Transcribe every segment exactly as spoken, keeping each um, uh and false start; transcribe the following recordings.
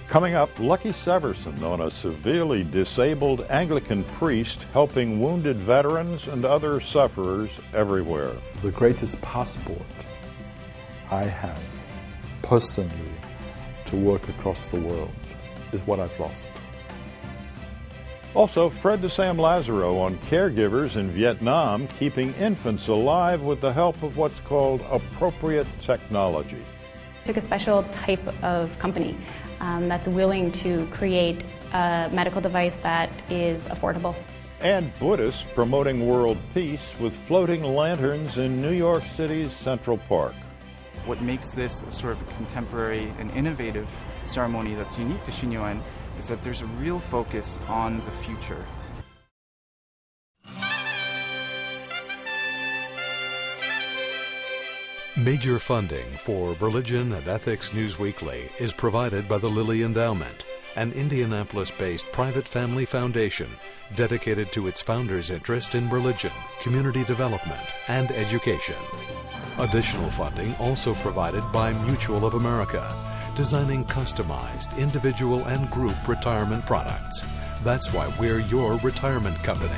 Coming up, Lucky Severson on a severely disabled Anglican priest helping wounded veterans and other sufferers everywhere. The greatest passport I have personally to work across the world is what I've lost. Also, Fred de Sam Lazaro on caregivers in Vietnam keeping infants alive with the help of what's called appropriate technology. Took a special type of company um, that's willing to create a medical device that is affordable. And Buddhists promoting world peace with floating lanterns in New York City's Central Park. What makes this sort of a contemporary and innovative ceremony that's unique to Shinnyo-en is that there's a real focus on the future. Major funding for Religion and Ethics News Weekly is provided by the Lilly Endowment, an Indianapolis-based private family foundation dedicated to its founders' interest in religion, community development, and education. Additional funding also provided by Mutual of America, designing customized individual and group retirement products. That's why we're your retirement company.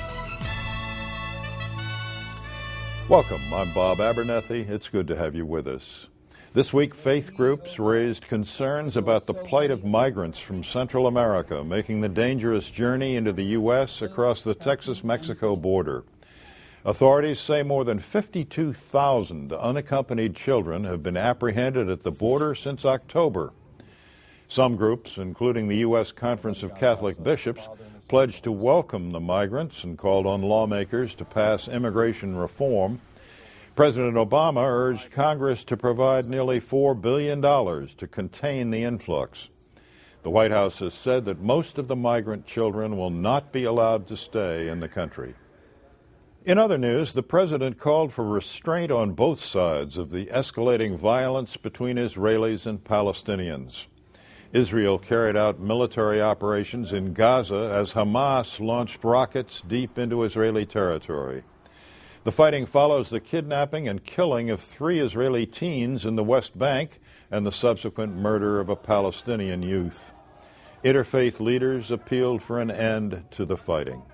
Welcome, I'm Bob Abernethy. It's good to have you with us. This week, faith groups raised concerns about the plight of migrants from Central America making the dangerous journey into the U S across the Texas-Mexico border. Authorities say more than fifty-two thousand unaccompanied children have been apprehended at the border since October. Some groups, including the U S Conference of Catholic Bishops, pledged to welcome the migrants and called on lawmakers to pass immigration reform. President Obama urged Congress to provide nearly four billion dollars to contain the influx. The White House has said that most of the migrant children will not be allowed to stay in the country. In other news, the president called for restraint on both sides of the escalating violence between Israelis and Palestinians. Israel carried out military operations in Gaza as Hamas launched rockets deep into Israeli territory. The fighting follows the kidnapping and killing of three Israeli teens in the West Bank and the subsequent murder of a Palestinian youth. Interfaith leaders appealed for an end to the fighting.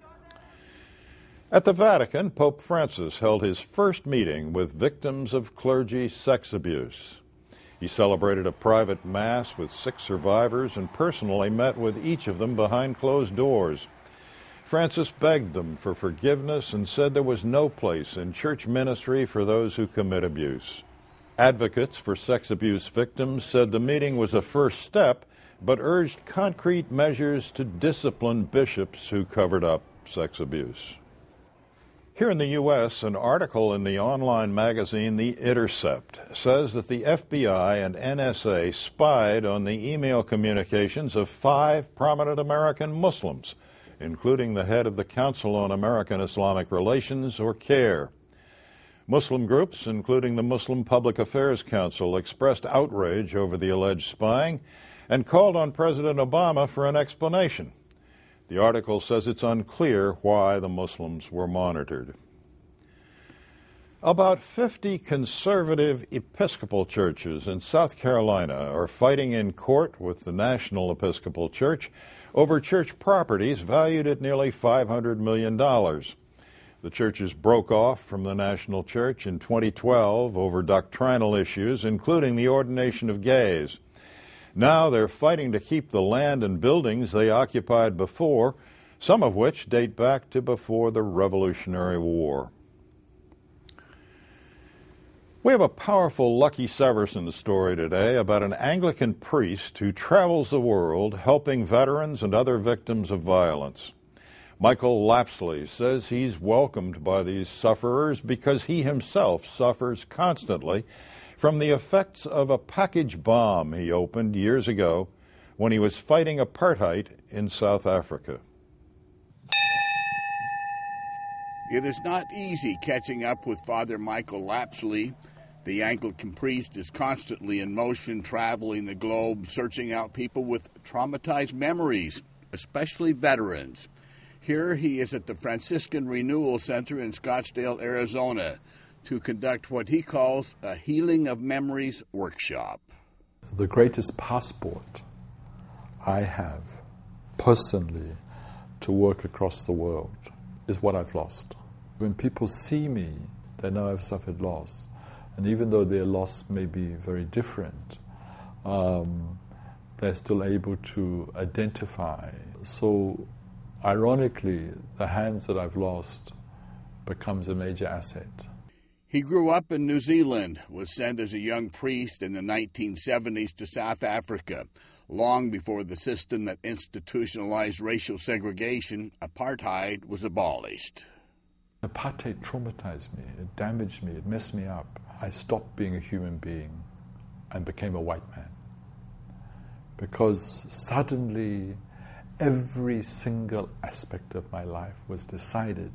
At the Vatican, Pope Francis held his first meeting with victims of clergy sex abuse. He celebrated a private mass with six survivors and personally met with each of them behind closed doors. Francis begged them for forgiveness and said there was no place in church ministry for those who commit abuse. Advocates for sex abuse victims said the meeting was a first step, but urged concrete measures to discipline bishops who covered up sex abuse. Here in the U S, an article in the online magazine The Intercept says that the F B I and N S A spied on the email communications of five prominent American Muslims, including the head of the Council on American Islamic Relations, or CAIR. Muslim groups, including the Muslim Public Affairs Council, expressed outrage over the alleged spying and called on President Obama for an explanation. The article says it's unclear why the Muslims were monitored. About fifty conservative Episcopal churches in South Carolina are fighting in court with the National Episcopal Church over church properties valued at nearly five hundred million dollars. The churches broke off from the National Church in twenty twelve over doctrinal issues, including the ordination of gays. Now they're fighting to keep the land and buildings they occupied before, some of which date back to before the Revolutionary War. We have a powerful Lucky Severson story today about an Anglican priest who travels the world helping veterans and other victims of violence. Michael Lapsley says he's welcomed by these sufferers because he himself suffers constantly from the effects of a package bomb he opened years ago when he was fighting apartheid in South Africa. It is not easy catching up with Father Michael Lapsley. The Anglican priest is constantly in motion, traveling the globe, searching out people with traumatized memories, especially veterans. Here he is at the Franciscan Renewal Center in Scottsdale, Arizona, to conduct what he calls a Healing of Memories workshop. The greatest passport I have personally to work across the world is what I've lost. When people see me, they know I've suffered loss. And even though their loss may be very different, um, they're still able to identify. So, ironically, the hands that I've lost becomes a major asset. He grew up in New Zealand, was sent as a young priest in the nineteen seventies to South Africa, long before the system that institutionalized racial segregation, apartheid, was abolished. Apartheid traumatized me, it damaged me, it messed me up. I stopped being a human being and became a white man. Because suddenly every single aspect of my life was decided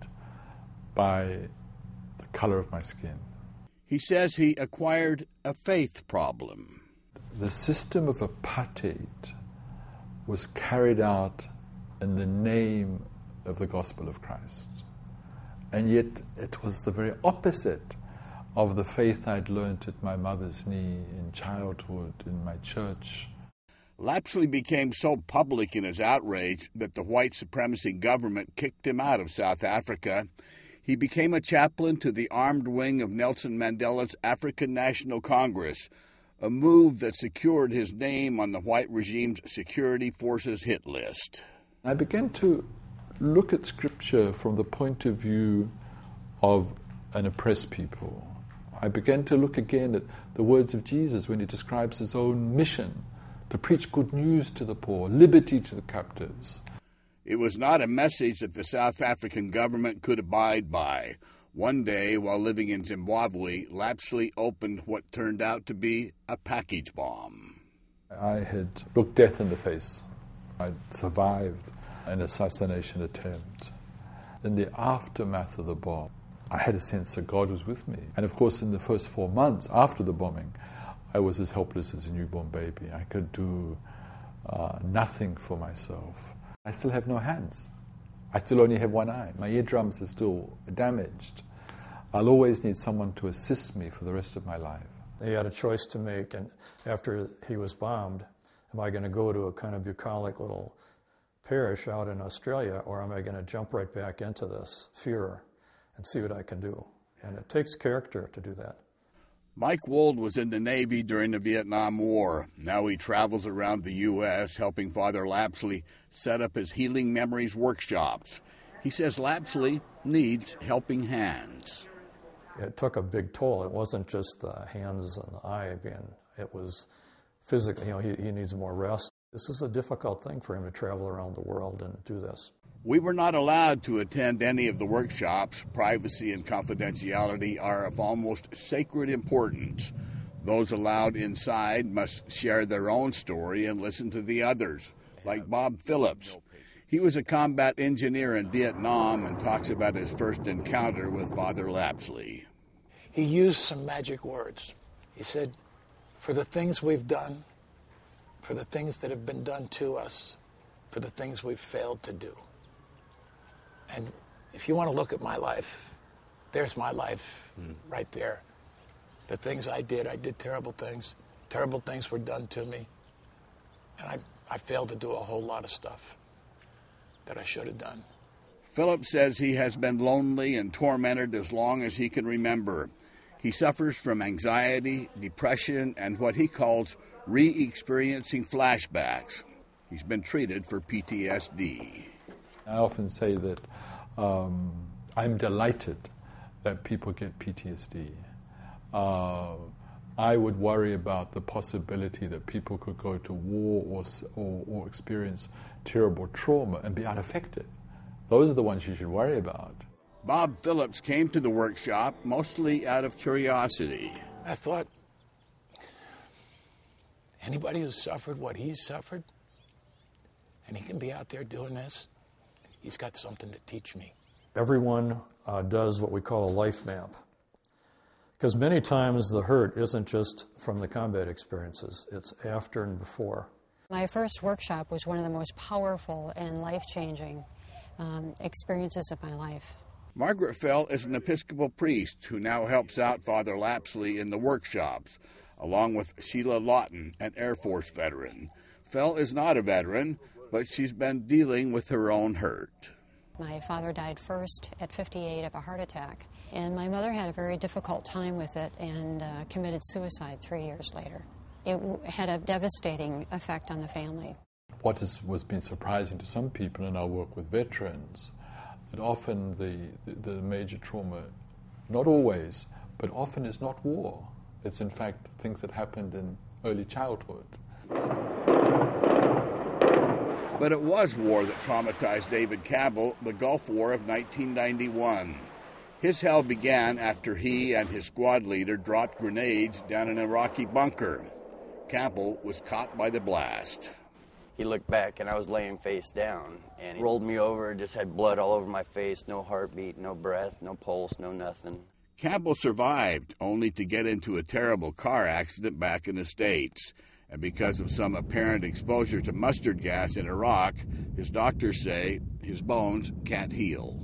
by the color of my skin. He says he acquired a faith problem. The system of apartheid was carried out in the name of the gospel of Christ. And yet it was the very opposite of the faith I'd learned at my mother's knee in childhood, in my church. Lapsley became so public in his outrage that the white supremacy government kicked him out of South Africa. He became a chaplain to the armed wing of Nelson Mandela's African National Congress, a move that secured his name on the white regime's security forces hit list. I began to look at Scripture from the point of view of an oppressed people. I began to look again at the words of Jesus when he describes his own mission to preach good news to the poor, liberty to the captives. It was not a message that the South African government could abide by. One day, while living in Zimbabwe, Lapsley opened what turned out to be a package bomb. I had looked death in the face. I'd survived an assassination attempt. In the aftermath of the bomb, I had a sense that God was with me. And of course, in the first four months after the bombing, I was as helpless as a newborn baby. I could do uh, nothing for myself. I still have no hands. I still only have one eye. My eardrums are still damaged. I'll always need someone to assist me for the rest of my life. They had a choice to make, and after he was bombed, am I going to go to a kind of bucolic little parish out in Australia, or am I going to jump right back into this fear and see what I can do? And it takes character to do that. Mike Wold was in the Navy during the Vietnam War. Now he travels around the U S helping Father Lapsley set up his Healing Memories workshops. He says Lapsley needs helping hands. It took a big toll. It wasn't just the hands and the eye being, it was physically, you know, he, he needs more rest. This is a difficult thing for him to travel around the world and do this. We were not allowed to attend any of the workshops. Privacy and confidentiality are of almost sacred importance. Those allowed inside must share their own story and listen to the others, like Bob Phillips. He was a combat engineer in Vietnam and talks about his first encounter with Father Lapsley. He used some magic words. He said, for the things we've done, for the things that have been done to us, for the things we've failed to do. And if you want to look at my life, there's my life mm. right there. The things I did, I did terrible things. Terrible things were done to me. And I, I failed to do a whole lot of stuff that I should have done. Philip says he has been lonely and tormented as long as he can remember. He suffers from anxiety, depression, and what he calls re-experiencing flashbacks. He's been treated for P T S D. I often say that um, I'm delighted that people get P T S D. Uh, I would worry about the possibility that people could go to war or, or, or experience terrible trauma and be unaffected. Those are the ones you should worry about. Bob Phillips came to the workshop mostly out of curiosity. I thought, anybody who's suffered what he's suffered, and he can be out there doing this, he's got something to teach me. Everyone uh, does what we call a life map. Because many times the hurt isn't just from the combat experiences, it's after and before. My first workshop was one of the most powerful and life-changing um, experiences of my life. Margaret Fell is an Episcopal priest who now helps out Father Lapsley in the workshops, along with Sheila Lawton, an Air Force veteran. Phil is not a veteran, but she's been dealing with her own hurt. My father died first at fifty-eight of a heart attack, and my mother had a very difficult time with it and uh, committed suicide three years later. It w- had a devastating effect on the family. What has was been surprising to some people in our work with veterans, that often the, the, the major trauma, not always, but often is not war. It's in fact things that happened in early childhood. But it was war that traumatized David Campbell, the Gulf War of nineteen ninety-one. His hell began after he and his squad leader dropped grenades down an Iraqi bunker. Campbell was caught by the blast. He looked back, and I was laying face down, and he rolled me over, just had blood all over my face, no heartbeat, no breath, no pulse, no nothing. Campbell survived, only to get into a terrible car accident back in the States. And because of some apparent exposure to mustard gas in Iraq, his doctors say his bones can't heal.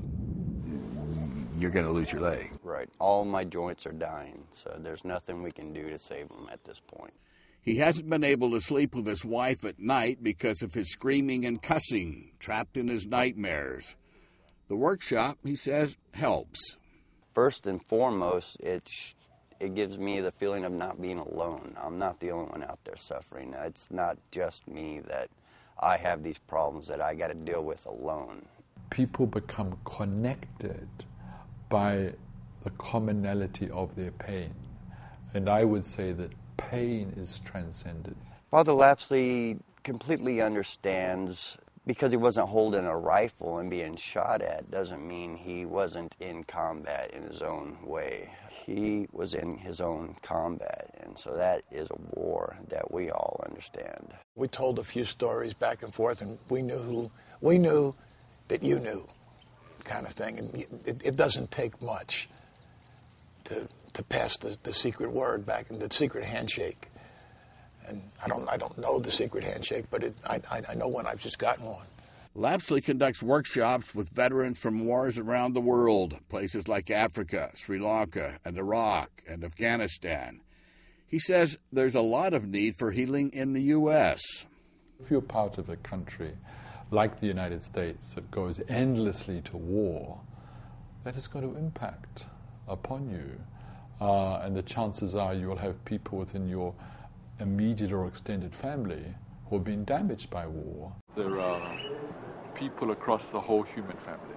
You're going to lose your leg. Right. All my joints are dying, so there's nothing we can do to save them at this point. He hasn't been able to sleep with his wife at night because of his screaming and cussing, trapped in his nightmares. The workshop, he says, helps. First and foremost, it's it gives me the feeling of not being alone. I'm not the only one out there suffering. It's not just me that I have these problems that I got to deal with alone. People become connected by the commonality of their pain. And I would say that pain is transcended. Father Lapsley completely understands. Because he wasn't holding a rifle and being shot at doesn't mean he wasn't in combat in his own way. He was in his own combat, and so that is a war that we all understand. We told a few stories back and forth, and we knew who, we knew that you knew, kind of thing. And it, it doesn't take much to to pass the, the secret word back, and the secret handshake. And I don't, I don't know the secret handshake, but it, I, I know one. I've just gotten one. Lapsley conducts workshops with veterans from wars around the world, places like Africa, Sri Lanka, and Iraq, and Afghanistan. He says there's a lot of need for healing in the U S. If you're part of a country like the United States that goes endlessly to war, that is going to impact upon you. Uh, and the chances are you'll have people within your immediate or extended family who have been damaged by war. There are people across the whole human family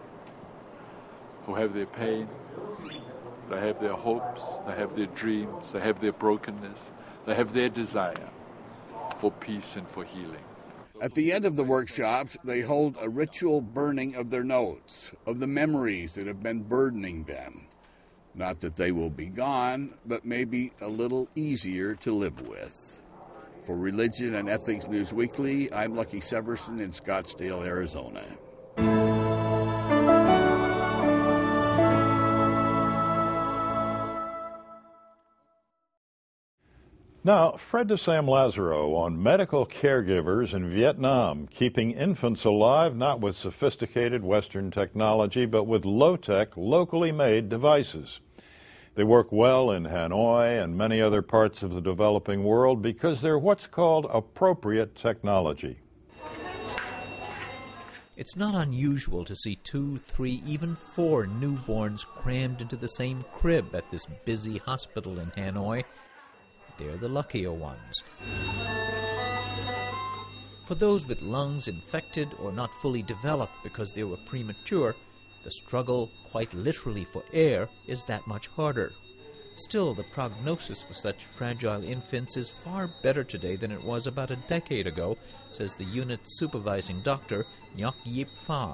who have their pain, they have their hopes, they have their dreams, they have their brokenness, they have their desire for peace and for healing. At the end of the workshops, they hold a ritual burning of their notes, of the memories that have been burdening them. Not that they will be gone, but maybe a little easier to live with. For Religion and Ethics News Weekly, I'm Lucky Severson in Scottsdale, Arizona. Now, Fred de Sam Lazaro on medical caregivers in Vietnam, keeping infants alive not with sophisticated Western technology, but with low-tech, locally made devices. They work well in Hanoi and many other parts of the developing world because they're what's called appropriate technology. It's not unusual to see two, three, even four newborns crammed into the same crib at this busy hospital in Hanoi. They're the luckier ones. For those with lungs infected or not fully developed because they were premature, the struggle, quite literally for air, is that much harder. Still, the prognosis for such fragile infants is far better today than it was about a decade ago, says the unit's supervising doctor, Nhok Yip Pham.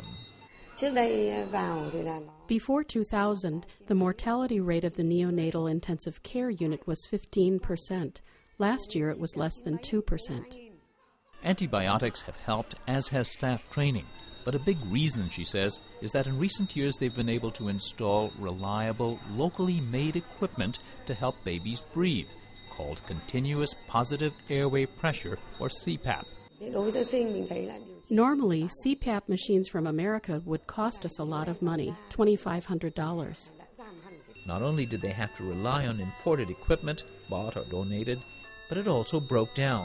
Before two thousand, the mortality rate of the neonatal intensive care unit was fifteen percent. Last year it was less than two percent. Antibiotics have helped, as has staff training. But a big reason, she says, is that in recent years they've been able to install reliable, locally made equipment to help babies breathe, called Continuous Positive Airway Pressure, or C PAP. Normally, C PAP machines from America would cost us a lot of money, two thousand five hundred dollars. Not only did they have to rely on imported equipment, bought or donated, but it also broke down.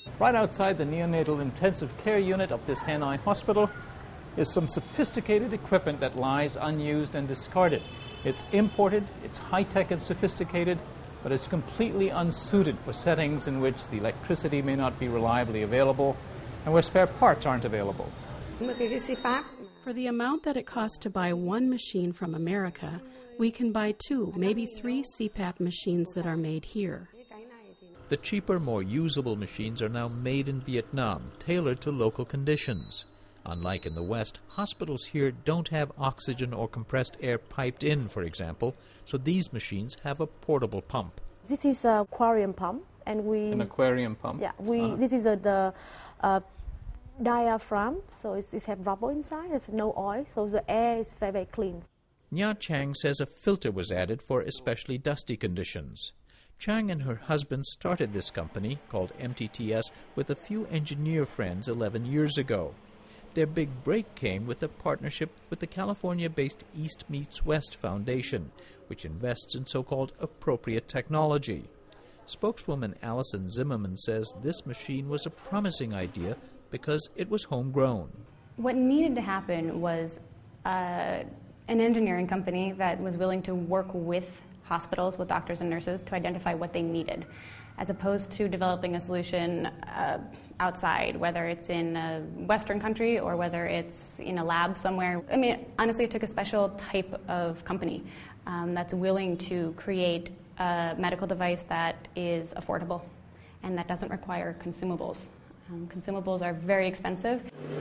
Right outside the neonatal intensive care unit of this Hanoi hospital is some sophisticated equipment that lies unused and discarded. It's imported, it's high-tech and sophisticated, but it's completely unsuited for settings in which the electricity may not be reliably available and where spare parts aren't available. For the amount that it costs to buy one machine from America, we can buy two, maybe three C PAP machines that are made here. The cheaper, more usable machines are now made in Vietnam, tailored to local conditions. Unlike in the West, hospitals here don't have oxygen or compressed air piped in, for example, so these machines have a portable pump. This is an aquarium pump, and we... An aquarium pump? Yeah, we. Uh-huh. This is a, the uh, diaphragm, so it's, it has rubber inside, there's no oil, so the air is very, very clean. Nha Chang says a filter was added for especially dusty conditions. Chang and her husband started this company, called M T T S, with a few engineer friends eleven years ago. Their big break came with a partnership with the California-based East Meets West Foundation, which invests in so-called appropriate technology. Spokeswoman Allison Zimmerman says this machine was a promising idea because it was homegrown. What needed to happen was uh, an engineering company that was willing to work with hospitals, with doctors and nurses, to identify what they needed, as opposed to developing a solution uh, outside, whether it's in a Western country or whether it's in a lab somewhere. I mean, honestly, it took a special type of company um, that's willing to create a medical device that is affordable and that doesn't require consumables. Um, consumables are very expensive.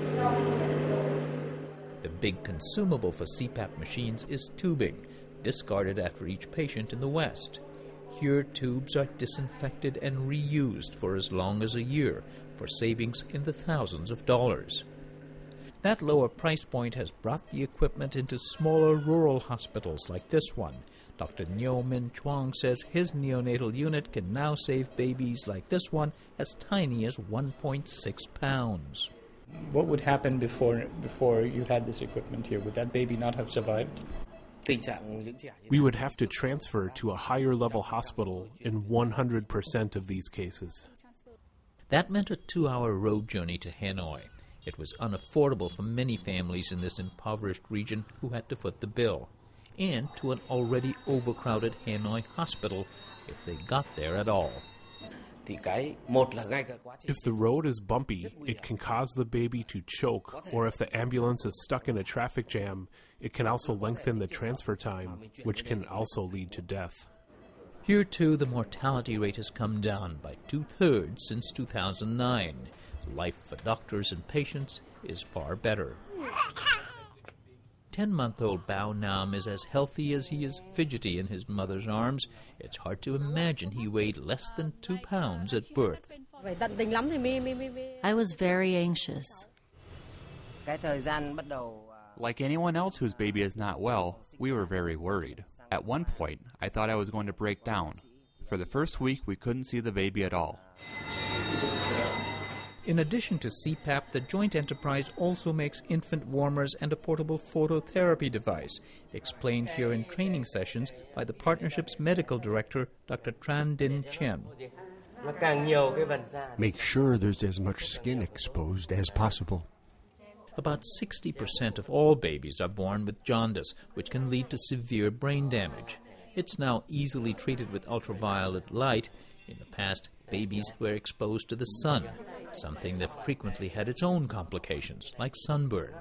The big consumable for C PAP machines is tubing, discarded after each patient in the West. Here, tubes are disinfected and reused for as long as a year, for savings in the thousands of dollars. That lower price point has brought the equipment into smaller rural hospitals like this one. Doctor Nyo Min Chuang says his neonatal unit can now save babies like this one as tiny as one point six pounds. What would happen before, before you had this equipment here? Would that baby not have survived? We would have to transfer to a higher level hospital in one hundred percent of these cases. That meant a two-hour road journey to Hanoi. It was unaffordable for many families in this impoverished region who had to foot the bill, and to an already overcrowded Hanoi hospital if they got there at all. If the road is bumpy, it can cause the baby to choke, or if the ambulance is stuck in a traffic jam, it can also lengthen the transfer time, which can also lead to death. Here, too, the mortality rate has come down by two-thirds since two thousand nine. Life for doctors and patients is far better. Ten-month-old Bao Nam is as healthy as he is fidgety in his mother's arms. It's hard to imagine he weighed less than two pounds at birth. I was very anxious. Like anyone else whose baby is not well, we were very worried. At one point, I thought I was going to break down. For the first week, we couldn't see the baby at all. In addition to C PAP, the joint enterprise also makes infant warmers and a portable phototherapy device, explained here in training sessions by the partnership's medical director, Doctor Tran Din Chen. Make sure there's as much skin exposed as possible. About sixty percent of all babies are born with jaundice, which can lead to severe brain damage. It's now easily treated with ultraviolet light. In the past, babies were exposed to the sun, something that frequently had its own complications, like sunburn.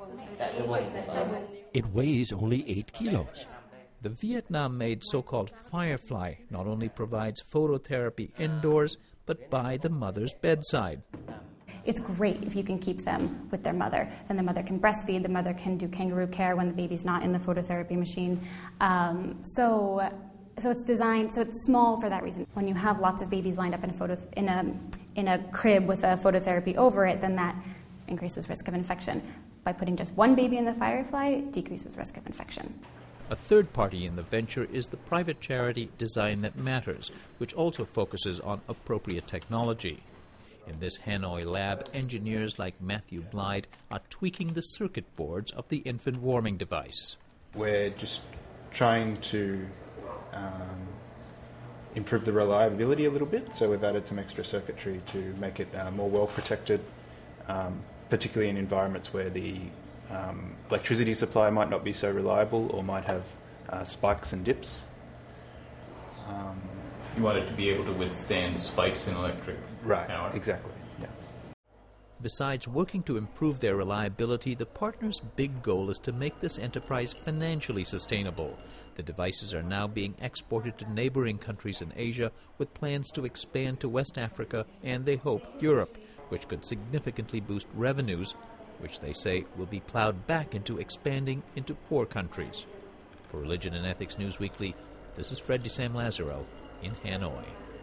It weighs only eight kilos. The Vietnam-made so-called Firefly not only provides phototherapy indoors, but by the mother's bedside. It's great if you can keep them with their mother. Then the mother can breastfeed, the mother can do kangaroo care when the baby's not in the phototherapy machine. Um, so... So it's designed, so it's small for that reason. When you have lots of babies lined up in a photo, in a in a crib with a phototherapy over it, then that increases risk of infection. By putting just one baby in the Firefly, it decreases risk of infection. A third party in the venture is the private charity Design That Matters, which also focuses on appropriate technology. In this Hanoi lab, engineers like Matthew Blyde are tweaking the circuit boards of the infant warming device. We're just trying to Um, improve the reliability a little bit, so we've added some extra circuitry to make it uh, more well protected, um, particularly in environments where the um, electricity supply might not be so reliable or might have uh, spikes and dips. Um, you want it to be able to withstand spikes in electric right, power? Exactly. Yeah. Besides working to improve their reliability, the partners' big goal is to make this enterprise financially sustainable. The devices are now being exported to neighboring countries in Asia with plans to expand to West Africa and, they hope, Europe, which could significantly boost revenues, which they say will be plowed back into expanding into poor countries. For Religion and Ethics News Weekly, this is Fred DeSam Lazaro in Hanoi.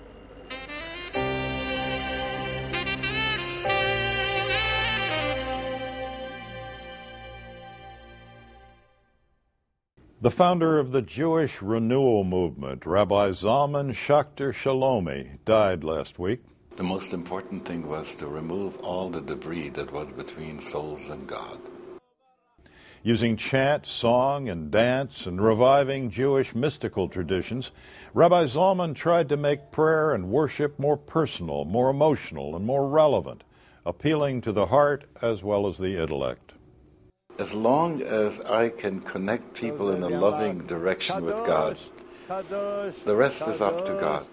The founder of the Jewish Renewal Movement, Rabbi Zalman Schachter Shalomi, died last week. The most important thing was to remove all the debris that was between souls and God. Using chant, song, and dance, and reviving Jewish mystical traditions, Rabbi Zalman tried to make prayer and worship more personal, more emotional, and more relevant, appealing to the heart as well as the intellect. As long as I can connect people in a loving direction with God, the rest is up to God.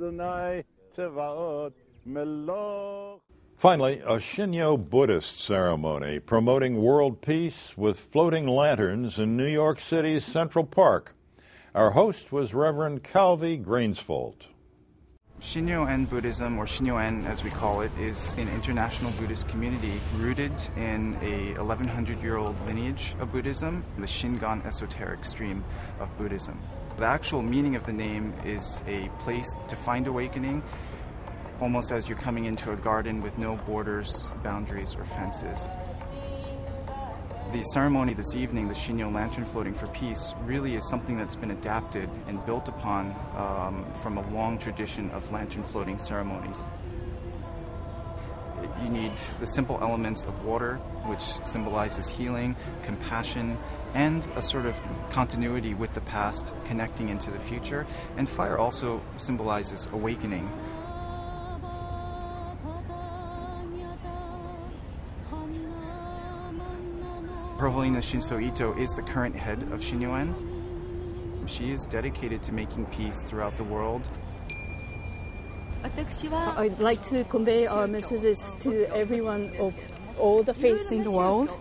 Finally, a Shinyo Buddhist ceremony promoting world peace with floating lanterns in New York City's Central Park. Our host was Reverend Calvi Grainsfold. Shinyo-en Buddhism, or Shinyo-en as we call it, is an international Buddhist community rooted in a eleven hundred year old lineage of Buddhism, the Shingon esoteric stream of Buddhism. The actual meaning of the name is a place to find awakening, almost as you're coming into a garden with no borders, boundaries, or fences. The ceremony this evening, the Shinyo Lantern Floating for Peace, really is something that's been adapted and built upon um, from a long tradition of lantern floating ceremonies. You need the simple elements of water, which symbolizes healing, compassion, and a sort of continuity with the past, connecting into the future. And fire also symbolizes awakening. Her Holiness Shinso Ito is the current head of Shinyo-en. She is dedicated to making peace throughout the world. I'd like to convey our messages to everyone of all the faiths in the world.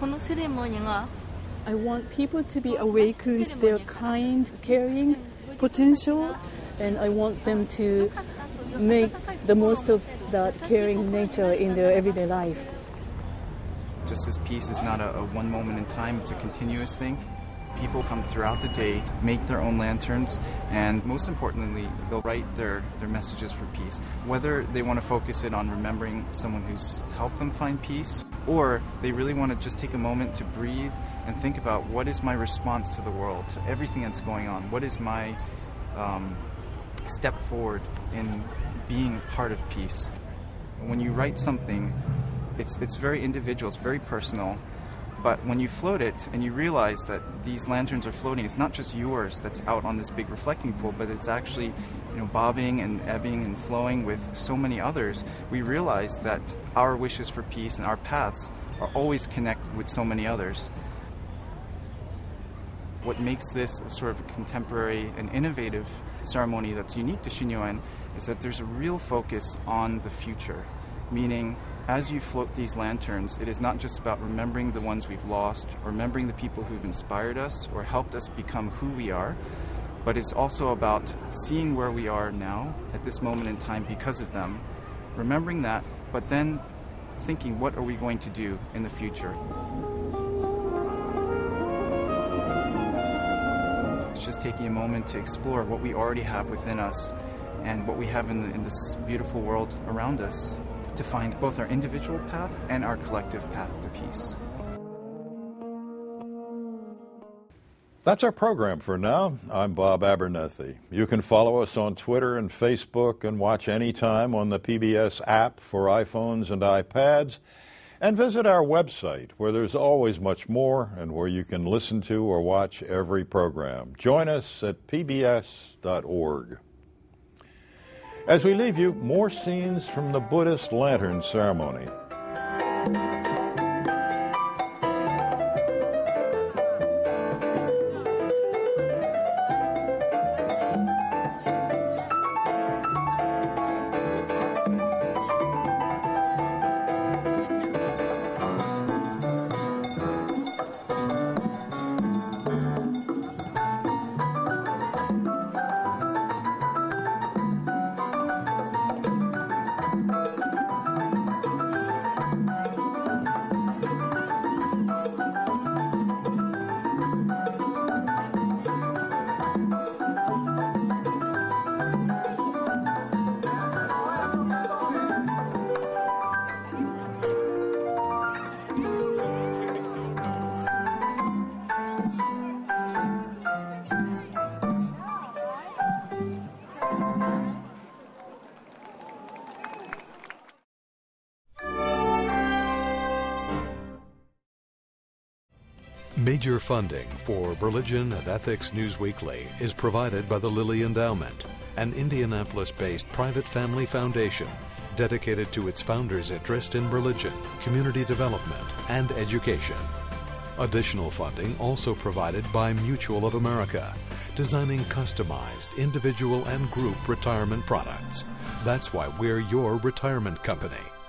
I want people to be awakened to their kind, caring potential, and I want them to make the most of that caring nature in their everyday life. Just as peace is not a, a one moment in time, it's a continuous thing. People come throughout the day, make their own lanterns, and most importantly, they'll write their, their messages for peace. Whether they want to focus it on remembering someone who's helped them find peace, or they really want to just take a moment to breathe and think about what is my response to the world, to everything that's going on. What is my um, step forward in being part of peace? When you write something, It's it's very individual, it's very personal, but when you float it and you realize that these lanterns are floating, it's not just yours that's out on this big reflecting pool, but it's actually, you know, bobbing and ebbing and flowing with so many others. We realize that our wishes for peace and our paths are always connected with so many others. What makes this sort of a contemporary and innovative ceremony that's unique to Shinyo-en is that there's a real focus on the future, meaning as you float these lanterns, it is not just about remembering the ones we've lost, or remembering the people who've inspired us or helped us become who we are, but it's also about seeing where we are now at this moment in time because of them, remembering that, but then thinking, what are we going to do in the future? It's just taking a moment to explore what we already have within us and what we have in, the, in this beautiful world around us, to find both our individual path and our collective path to peace. That's our program for now. I'm Bob Abernethy. You can follow us on Twitter and Facebook and watch anytime on the P B S app for iPhones and iPads, and visit our website where there's always much more and where you can listen to or watch every program. Join us at P B S dot org. As we leave you, more scenes from the Buddhist lantern ceremony. Major funding for Religion and Ethics News Weekly is provided by the Lilly Endowment, an Indianapolis-based private family foundation dedicated to its founders' interest in religion, community development, and education. Additional funding also provided by Mutual of America, designing customized individual and group retirement products. That's why we're your retirement company.